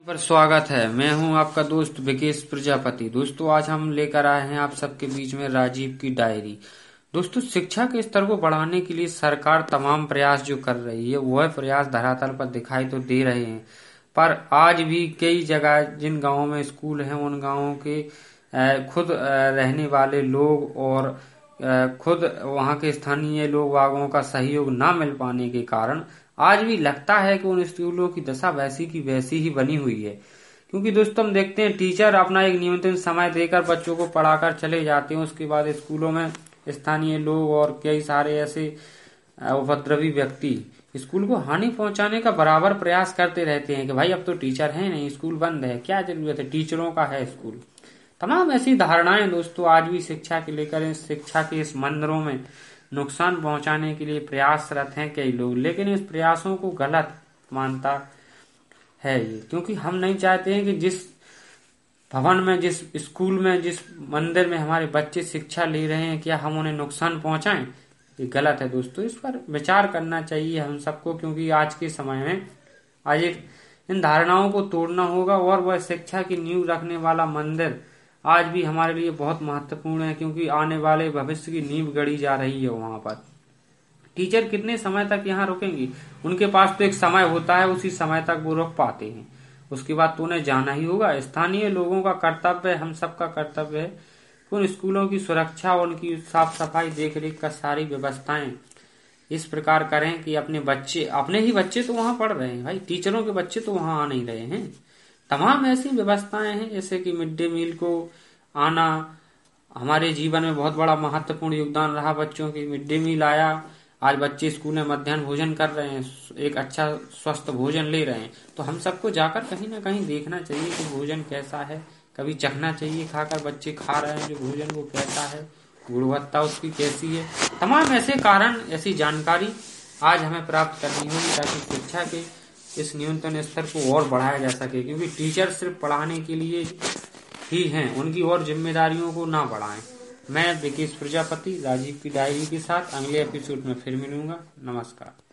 पर स्वागत है। मैं हूं आपका दोस्त विकेश प्रजापति। दोस्तों, आज हम लेकर आए हैं आप सबके बीच में राजीव की डायरी। दोस्तों, शिक्षा के स्तर को बढ़ाने के लिए सरकार तमाम प्रयास जो कर रही है वह प्रयास धरातल पर दिखाई तो दे रहे हैं, पर आज भी कई जगह जिन गांवों में स्कूल हैं उन गांवों के खुद रहने वाले लोग और खुद वहां के स्थानीय लोग वागों का सहयोग न मिल पाने के कारण आज भी लगता है कि उन स्कूलों की दशा वैसी की वैसी ही बनी हुई है। क्योंकि दोस्तों, हम देखते हैं टीचर अपना एक नियंत्रित समय देकर बच्चों को पढ़ाकर चले जाते हैं। उसके बाद स्कूलों में स्थानीय लोग और कई सारे ऐसे उपद्रवी व्यक्ति स्कूल को हानि पहुंचाने का बराबर प्रयास करते रहते हैं कि भाई अब तो टीचर है नहीं, स्कूल बंद है, क्या जरूरत है, टीचरों का है स्कूल। तमाम ऐसी धारणाएं दोस्तों आज भी शिक्षा के लेकर शिक्षा के इस मंदिरों में नुकसान पहुंचाने के लिए प्रयासरत हैं कई लोग, लेकिन इस प्रयासों को गलत मानता है ये, क्योंकि हम नहीं चाहते हैं कि जिस भवन में, जिस स्कूल में, जिस मंदिर में हमारे बच्चे शिक्षा ले रहे हैं क्या हम उन्हें नुकसान पहुंचाएं। ये गलत है दोस्तों, इस पर विचार करना चाहिए हम सबको, क्योंकि आज के समय में आज इन धारणाओं को तोड़ना होगा और वह शिक्षा की नींव रखने वाला मंदिर आज भी हमारे लिए बहुत महत्वपूर्ण है, क्योंकि आने वाले भविष्य की नींव गढ़ी जा रही है। वहां पर टीचर कितने समय तक यहाँ रुकेंगे? उनके पास तो एक समय होता है, उसी समय तक वो रुक पाते हैं, उसके बाद तो उन्हें जाना ही होगा। स्थानीय लोगों का कर्तव्य है, हम सबका कर्तव्य है कि उन स्कूलों की सुरक्षा और उनकी साफ सफाई देख रेख का सारी व्यवस्थाएं इस प्रकार करें कि अपने ही बच्चे तो वहां पढ़ रहे हैं भाई, टीचरों के बच्चे तो वहां आ नहीं रहे हैं। तमाम ऐसी व्यवस्थाएं हैं जैसे कि मिड डे मील को आना हमारे जीवन में बहुत बड़ा महत्वपूर्ण योगदान रहा। बच्चों की मिड डे मील आया, आज बच्चे स्कूल में मध्याह्न भोजन कर रहे हैं, एक अच्छा स्वस्थ भोजन ले रहे हैं। तो हम सबको जाकर कहीं ना कहीं देखना चाहिए कि भोजन कैसा है, कभी चखना चाहिए, खाकर बच्चे खा रहे हैं जो भोजन वो कैसा है, गुणवत्ता उसकी कैसी है। तमाम ऐसे कारण, ऐसी जानकारी आज हमें प्राप्त करनी होगी ताकि शिक्षा के इस न्यूनतम स्तर को और बढ़ाया जा सके, क्योंकि टीचर सिर्फ पढ़ाने के लिए ही हैं, उनकी और जिम्मेदारियों को ना बढ़ाएं। मैं विकेश प्रजापति राजीव की डायरी के साथ अगले एपिसोड में फिर मिलूंगा। नमस्कार।